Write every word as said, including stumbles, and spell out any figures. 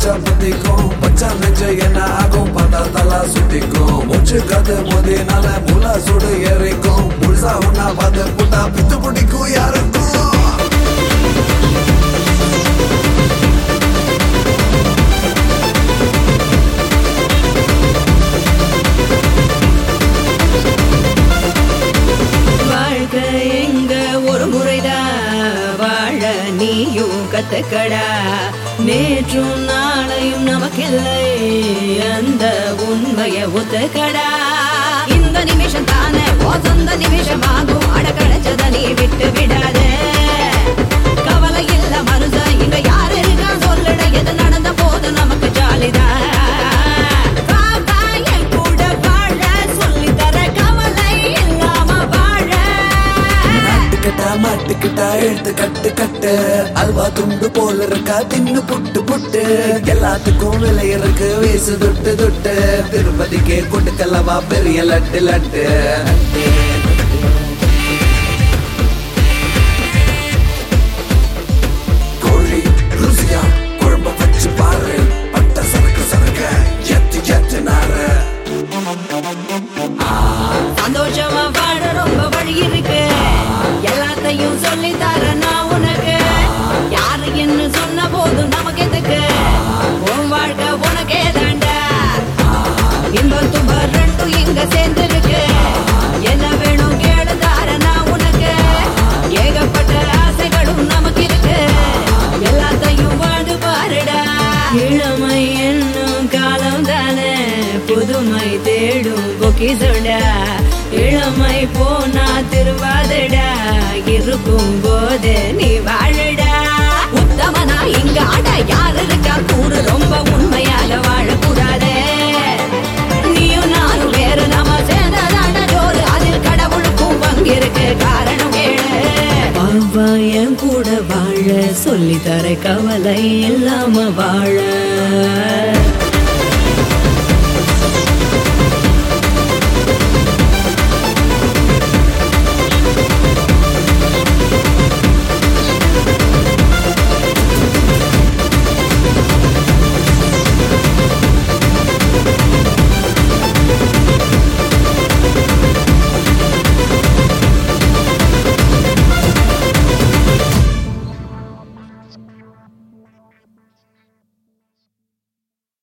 அடிச்சா பத்திக்கும் பச்சா நெஞ்ச என்ன ஆகும் பார்த்தா தலா சுத்திக்கும் மூச்சு காத்து மோதினால முலா சுடு ஏறிக்கும் முழுசா ஒன்னா பார்த்து புட்டா பித்து பிடிக்கும் யாருக்கும் கத்துக்கடா நேற்றும் நாளையும் நமக்கில்லை அந்த உண்மையை ஒத்துக்கடா இந்த நிமிஷம் தானே சொந்த நிமிஷமாகும் அட கிடைச்சத நீ விட்டு விடாத கவலை இல்ல மனுஷ இங்க யாரு இருக்கா சொல்லுட எது நடந்த போது நமக்கு ஜாலிதான் கூட வாழ சொல்லி தர கவலை இல்லாம வாழ மாட்டுக்கிட்டா எழுத்து கட்டு கட்டு அல்வா துண்டு போல இருக்கா தின்னு புட்டு புட்டு எல்லாத்துக்கும் விலை இருக்கு வீசு துட்டு துட்டு திருப்பதிக்கே கொடுக்கலவா பெரிய லட்டு லட்டு கோழி ருசியா குழம்ப வச்சு பாரு பட்ட சரக்கு சரக்க எத்து எத்து நாரு சந்தோஷமா வாழ ரொம்ப வழி இருக்கு எல்லாத்தையும் சொல்லி தர நான் உனக்கு யாரு என்ன சொன்ன போதும் நமக்கு எதுக்கு உன் வாழ்க்கை உனக்கே தாண்டா இன்பம் துன்ப ரெண்டும் இங்க சேர்ந்து இருக்கு என்ன வேணும் கேடு தார நான் உனக்கு ஏகப்பட்ட ஆசைகளும் நமக்கு இருக்கு எல்லாத்தையும் வாழ்ந்து பாருடா இளமை என்னும் காலம் தானே புதுமை தேடும் பொக்கிசோடா இளமை போனா திருவாதடா இருக்கும் போது நீ வாழடா உத்தமனா இங்க ஆட யாரு இருக்கா கூறு ரொம்ப உண்மையாக வாழக்கூடாதே நீயும் நானும் வேறு நாம சேர்ந்ததாட ஜோறு அதில் கடவுளுக்கும் பங்கிருக்கு காரணம் கேளு என் கூட வாழ சொல்லி தர கவலை இல்லாம வாழ